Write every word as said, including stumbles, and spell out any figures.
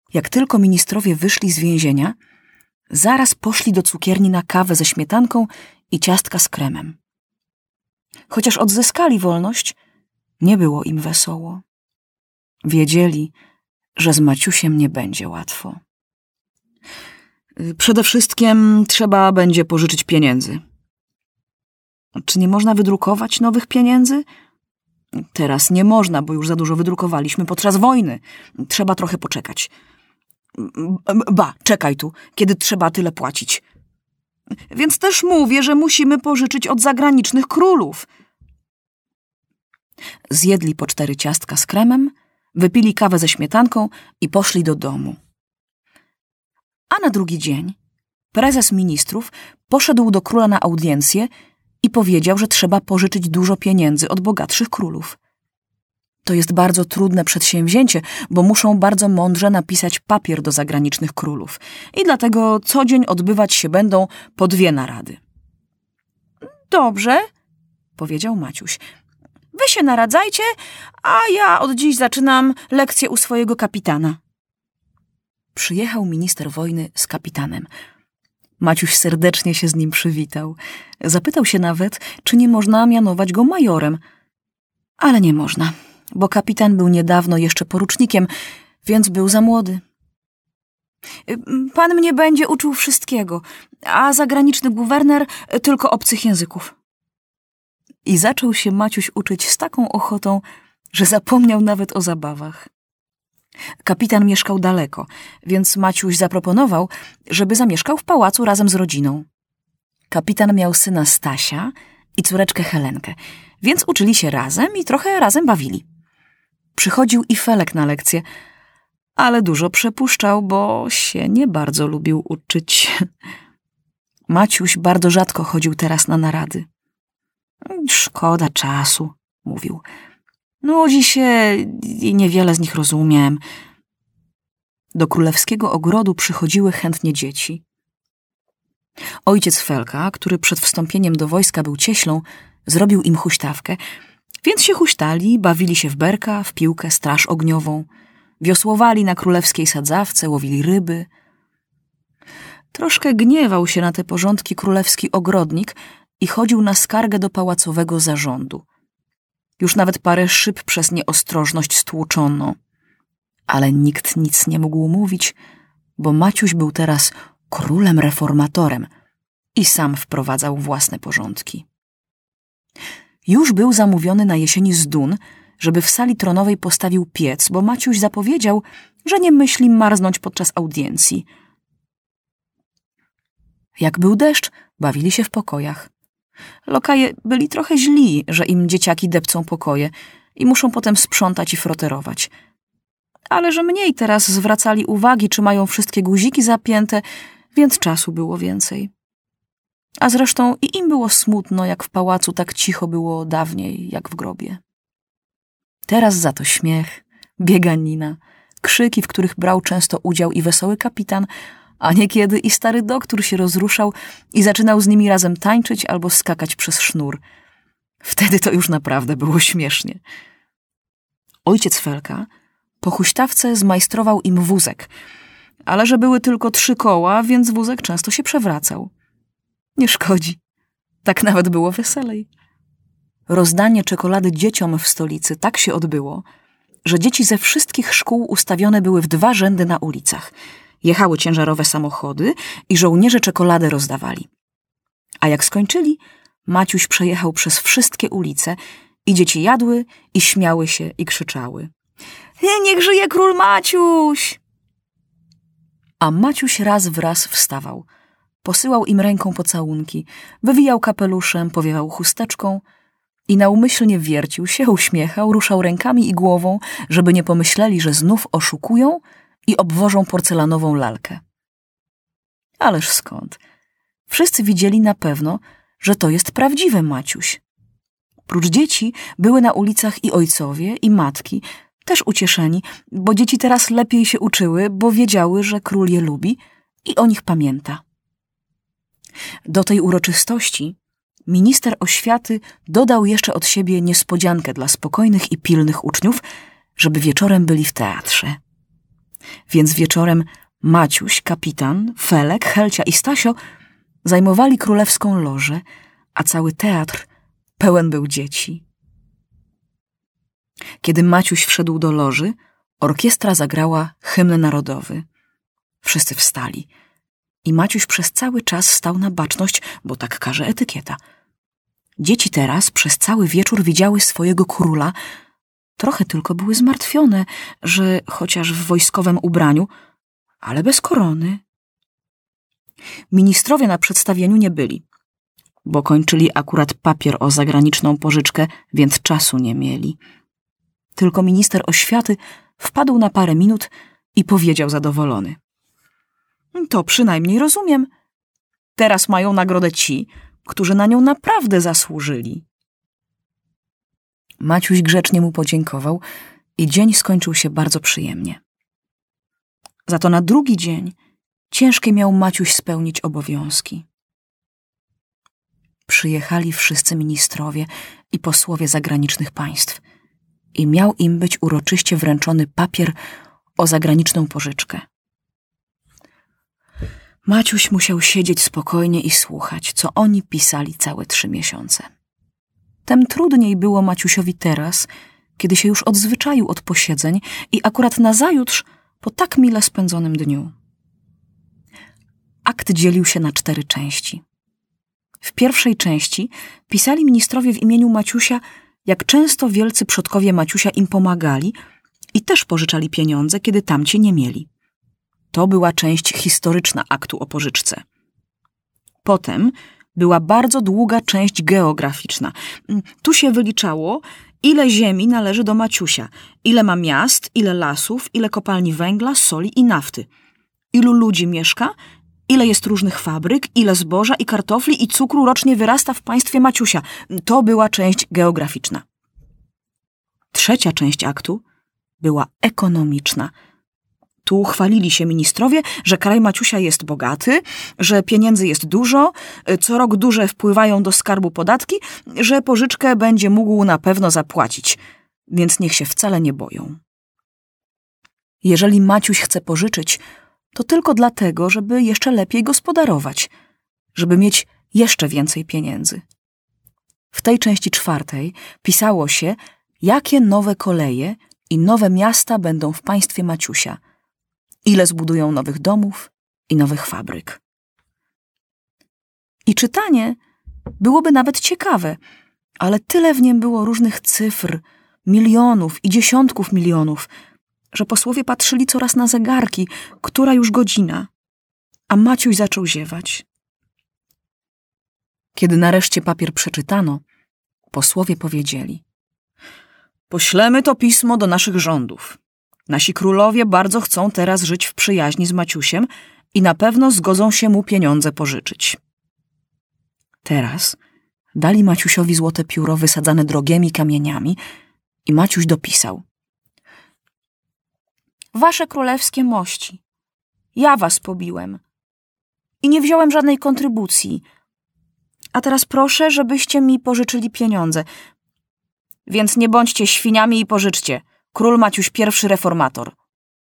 Jak tylko ministrowie wyszli z więzienia, zaraz poszli do cukierni na kawę ze śmietanką i ciastka z kremem. Chociaż odzyskali wolność, nie było im wesoło. Wiedzieli, że z Maciusiem nie będzie łatwo. Przede wszystkim trzeba będzie pożyczyć pieniędzy. Czy nie można wydrukować nowych pieniędzy? Teraz nie można, bo już za dużo wydrukowaliśmy podczas wojny. Trzeba trochę poczekać. Ba, czekaj tu, kiedy trzeba tyle płacić. Więc też mówię, że musimy pożyczyć od zagranicznych królów. Zjedli po cztery ciastka z kremem, wypili kawę ze śmietanką i poszli do domu. A na drugi dzień prezes ministrów poszedł do króla na audiencję i powiedział, że trzeba pożyczyć dużo pieniędzy od bogatszych królów. To jest bardzo trudne przedsięwzięcie, bo muszą bardzo mądrze napisać papier do zagranicznych królów i dlatego co dzień odbywać się będą po dwie narady. Dobrze, powiedział Maciuś. Wy się naradzajcie, a ja od dziś zaczynam lekcję u swojego kapitana. Przyjechał minister wojny z kapitanem. Maciuś serdecznie się z nim przywitał. Zapytał się nawet, czy nie można mianować go majorem. Ale nie można, bo kapitan był niedawno jeszcze porucznikiem, więc był za młody. Pan mnie będzie uczył wszystkiego, a zagraniczny guwerner tylko obcych języków. I zaczął się Maciuś uczyć z taką ochotą, że zapomniał nawet o zabawach. Kapitan mieszkał daleko, więc Maciuś zaproponował, żeby zamieszkał w pałacu razem z rodziną. Kapitan miał syna Stasia i córeczkę Helenkę, więc uczyli się razem i trochę razem bawili. Przychodził i Felek na lekcje, ale dużo przepuszczał, bo się nie bardzo lubił uczyć. Maciuś bardzo rzadko chodził teraz na narady. Szkoda czasu, mówił. Nudzi się i niewiele z nich rozumiem. Do królewskiego ogrodu przychodziły chętnie dzieci. Ojciec Felka, który przed wstąpieniem do wojska był cieślą, zrobił im huśtawkę, więc się huśtali, bawili się w berka, w piłkę, straż ogniową, wiosłowali na królewskiej sadzawce, łowili ryby. Troszkę gniewał się na te porządki królewski ogrodnik i chodził na skargę do pałacowego zarządu. Już nawet parę szyb przez nieostrożność stłuczono. Ale nikt nic nie mógł mówić, bo Maciuś był teraz królem reformatorem i sam wprowadzał własne porządki. Już był zamówiony na jesieni zdun, żeby w sali tronowej postawił piec, bo Maciuś zapowiedział, że nie myśli marznąć podczas audiencji. Jak był deszcz, bawili się w pokojach. Lokaje byli trochę źli, że im dzieciaki depcą pokoje i muszą potem sprzątać i froterować. Ale że mniej teraz zwracali uwagi, czy mają wszystkie guziki zapięte, więc czasu było więcej. A zresztą i im było smutno, jak w pałacu tak cicho było dawniej, jak w grobie. Teraz za to śmiech, bieganina, krzyki, w których brał często udział i wesoły kapitan, a niekiedy i stary doktor się rozruszał i zaczynał z nimi razem tańczyć albo skakać przez sznur. Wtedy to już naprawdę było śmiesznie. Ojciec Felka po huśtawce zmajstrował im wózek, ale że były tylko trzy koła, więc wózek często się przewracał. Nie szkodzi. Tak nawet było weselej. Rozdanie czekolady dzieciom w stolicy tak się odbyło, że dzieci ze wszystkich szkół ustawione były w dwa rzędy na ulicach. Jechały ciężarowe samochody i żołnierze czekoladę rozdawali. A jak skończyli, Maciuś przejechał przez wszystkie ulice i dzieci jadły i śmiały się i krzyczały. Niech żyje król Maciuś! A Maciuś raz w raz wstawał. Posyłał im ręką pocałunki, wywijał kapeluszem, powiewał chusteczką i naumyślnie wiercił się, uśmiechał, ruszał rękami i głową, żeby nie pomyśleli, że znów oszukują i obwożą porcelanową lalkę. Ależ skąd? Wszyscy widzieli na pewno, że to jest prawdziwy Maciuś. Prócz dzieci były na ulicach i ojcowie, i matki, też ucieszeni, bo dzieci teraz lepiej się uczyły, bo wiedziały, że król je lubi i o nich pamięta. Do tej uroczystości minister oświaty dodał jeszcze od siebie niespodziankę dla spokojnych i pilnych uczniów, żeby wieczorem byli w teatrze. Więc wieczorem Maciuś, kapitan, Felek, Helcia i Stasio zajmowali królewską lożę, a cały teatr pełen był dzieci. Kiedy Maciuś wszedł do loży, orkiestra zagrała hymn narodowy. Wszyscy wstali i Maciuś przez cały czas stał na baczność, bo tak każe etykieta. Dzieci teraz przez cały wieczór widziały swojego króla, trochę tylko były zmartwione, że chociaż w wojskowym ubraniu, ale bez korony. Ministrowie na przedstawieniu nie byli, bo kończyli akurat papier o zagraniczną pożyczkę, więc czasu nie mieli. Tylko minister oświaty wpadł na parę minut i powiedział zadowolony: to przynajmniej rozumiem. Teraz mają nagrodę ci, którzy na nią naprawdę zasłużyli. Maciuś grzecznie mu podziękował i dzień skończył się bardzo przyjemnie. Za to na drugi dzień ciężkie miał Maciuś spełnić obowiązki. Przyjechali wszyscy ministrowie i posłowie zagranicznych państw i miał im być uroczyście wręczony papier o zagraniczną pożyczkę. Maciuś musiał siedzieć spokojnie i słuchać, co oni pisali całe trzy miesiące. Tem trudniej było Maciusiowi teraz, kiedy się już odzwyczaił od posiedzeń i akurat nazajutrz po tak mile spędzonym dniu. Akt dzielił się na cztery części. W pierwszej części pisali ministrowie w imieniu Maciusia, jak często wielcy przodkowie Maciusia im pomagali i też pożyczali pieniądze, kiedy tamci nie mieli. To była część historyczna aktu o pożyczce. Potem była bardzo długa część geograficzna. Tu się wyliczało, ile ziemi należy do Maciusia, ile ma miast, ile lasów, ile kopalni węgla, soli i nafty, ilu ludzi mieszka, ile jest różnych fabryk, ile zboża i kartofli i cukru rocznie wyrasta w państwie Maciusia. To była część geograficzna. Trzecia część aktu była ekonomiczna. Tu chwalili się ministrowie, że kraj Maciusia jest bogaty, że pieniędzy jest dużo, co rok duże wpływają do skarbu podatki, że pożyczkę będzie mógł na pewno zapłacić, więc niech się wcale nie boją. Jeżeli Maciuś chce pożyczyć, to tylko dlatego, żeby jeszcze lepiej gospodarować, żeby mieć jeszcze więcej pieniędzy. W tej części czwartej pisało się, jakie nowe koleje i nowe miasta będą w państwie Maciusia, ile zbudują nowych domów i nowych fabryk. I czytanie byłoby nawet ciekawe, ale tyle w nim było różnych cyfr, milionów i dziesiątków milionów, że posłowie patrzyli coraz na zegarki, która już godzina, a Maciuś zaczął ziewać. Kiedy nareszcie papier przeczytano, posłowie powiedzieli: poślemy to pismo do naszych rządów. Nasi królowie bardzo chcą teraz żyć w przyjaźni z Maciusiem i na pewno zgodzą się mu pieniądze pożyczyć. Teraz dali Maciusiowi złote pióro wysadzane drogimi kamieniami i Maciuś dopisał: wasze królewskie mości, ja was pobiłem i nie wziąłem żadnej kontrybucji, a teraz proszę, żebyście mi pożyczyli pieniądze. Więc nie bądźcie świniami i pożyczcie. Król Maciuś pierwszy reformator.